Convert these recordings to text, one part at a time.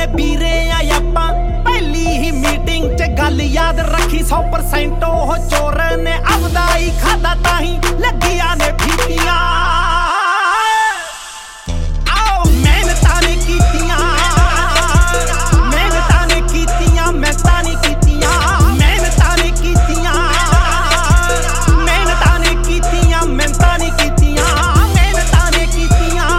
ਵੀਰੇ ਆ ਆਪਾਂ ਪਹਿਲੀ ਹੀ ਮੀਟਿੰਗ 'ਚ ਗੱਲ ਯਾਦ ਰੱਖੀ 100% ਉਹ ਚੋਰ ਨੇ ਆਪਦਾ ਹੀ ਖਾਦਾ ਤਾਂ ਹੀ ਲੱਗੀਆਂ ਨੇ ਫੀਤੀਆਂ ਆਓ ਮਿਹਨਤਾਂ ਨੇ ਕੀਤੀਆਂ ਮਿਹਨਤਾਂ ਨੇ ਕੀਤੀਆਂ ਮਿਹਨਤਾਂ ਨੇ ਕੀਤੀਆਂ ਮਿਹਨਤਾਂ ਨੇ ਕੀਤੀਆਂ ਮਿਹਨਤਾਂ ਨੇ ਕੀਤੀਆਂ ਮਿਹਨਤਾਂ ਨੇ ਕੀਤੀਆਂ ਮਿਹਨਤਾਂ ਨੇ ਕੀਤੀਆਂ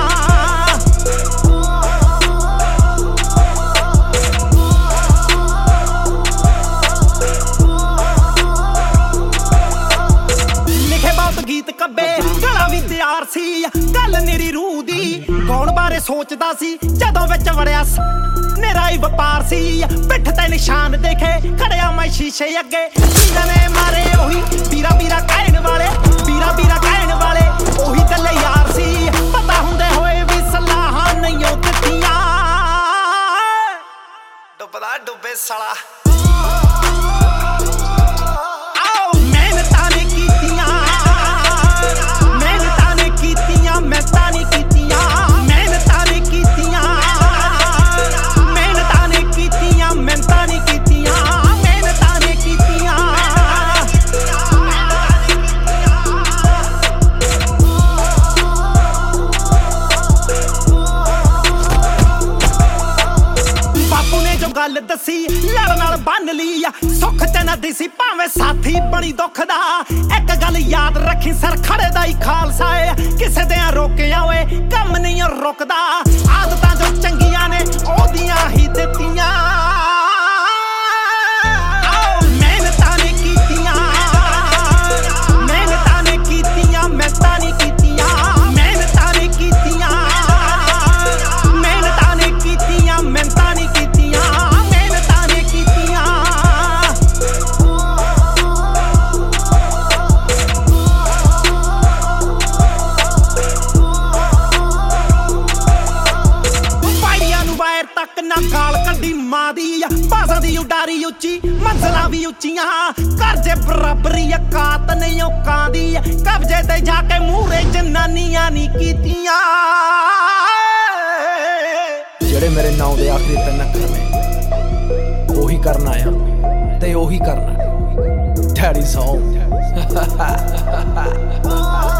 ਲਿਖੇ ਬਹੁਤ ਗੀਤ ਕੱਬੇ ਗਲਾ ਵੀ ਤਿਆਰ ਸੀ ਗੱਲ ਨਿਰੀ ਰੂਹ ਦੀ ਗਾਉਣ ਬਾਰੇ ਸੋਚਦਾ ਸੀ ਜਦੋਂ ਵਿੱਚ ਵੜਿਆ ਮੇਰਾ ਹੀ ਵਪਾਰ ਸੀ ਪਿੱਠ ਤੇ ਨਿਸ਼ਾਨ ਦੇਖੇ ਖੜਿਆ ਮੈਂ ਸ਼ੀਸ਼ੇ ਅੱਗੇ ਜਿਨ੍ਹਾਂ ਨੇ ਮਾਰੇ ਉਹੀ ਵੀਰਾ ਵੀਰਾ ਕਹਿਣ ਵਾਲੇ ਵੀਰਾ ਵੀਰਾ ਕਹਿਣ ਵਾਲੇ ਉਹੀ ਗੱਲੇ ਯਾਰ ਸੀ ਪਤਾ ਹੁੰਦੇ ਹੋਏ ਵੀ ਸਲਾਹਾਂ ਨਹੀਂ ਉਹ ਦਿੱਤੀਆਂ ਡੁੱਬਦਾ ਡੁੱਬੇ ਸਾਲਾ ਗੱਲ ਦੱਸੀ ਲੜ ਨਾਲ ਬੰਨ ਲਈ ਸੁੱਖ ਤੇ ਨਾ ਦਿਸੀ ਭਾਵੇਂ ਸਾਥੀ ਬਣੀ ਦੁੱਖ ਦਾ ਇੱਕ ਗੱਲ ਯਾਦ ਰੱਖੀ ਸਰ ਖੜੇ ਦਾ ਹੀ ਖਾਲਸਾ ਏ ਕਿਸੇ ਦੇ ਰੋਕਿਆ ਓਏ ਕੰਮ ਨਹੀਂ ਰੁਕਦਾ ਆਦਤਾਂ ਜੋ ਚੰਗੀਆਂ ਨੇ ਉਹਦੀਆਂ ਹੀ ਦਿੱਤੀਆਂ ਮਿਹਨਤਾਂ ਨੇ ਕੀਤੀਆਂ ਮਿਹਨਤਾਂ ਨੇ ਕੀਤੀਆਂ ਮਿਹਨਤਾਂ ਨੇ ਕੀਤੀਆਂ ਮਿਹਨਤਾਂ ਨੇ ਕੀਤੀਆਂ ਮਿਹਨਤਾਂ ਨੇ ਕੀਤੀਆਂ ਮਿਹਨਤਾਂ ਨੇ ਕੀਤੀਆਂ ਨਾ ਗਾਲ ਕੱਢੀ ਮਾਂ ਦੀ ਬਾਜ਼ਾਂ ਦੀ ਉਡਾਰੀ ਉੱਚੀ ਮੰਜ਼ਲਾਂ ਵੀ ਉੱਚੀਆਂ ਘਰ ਜੇ ਬਰਾਬਰੀ ਔਕਾਤ ਨਹੀਂ ਔਕਾਂ ਦੀ ਕਬਜੇ ਤੇ ਜਾ ਕੇ ਮੂਹਰੇ ਜਨਾਨੀਆਂ ਨਹੀਂ ਕੀਤੀਆਂ ਜਿਹੜੇ ਮੇਰੇ ਨਾਂ ਦੇ ਆਖਰੀ 3 ਅੱਖਰ ਨੇ ਉਹੀ ਕਰਨਾ ਆ ਤੇ ਉਹੀ ਕਰਨਾ ਡੈਡੀ ਸੌਂ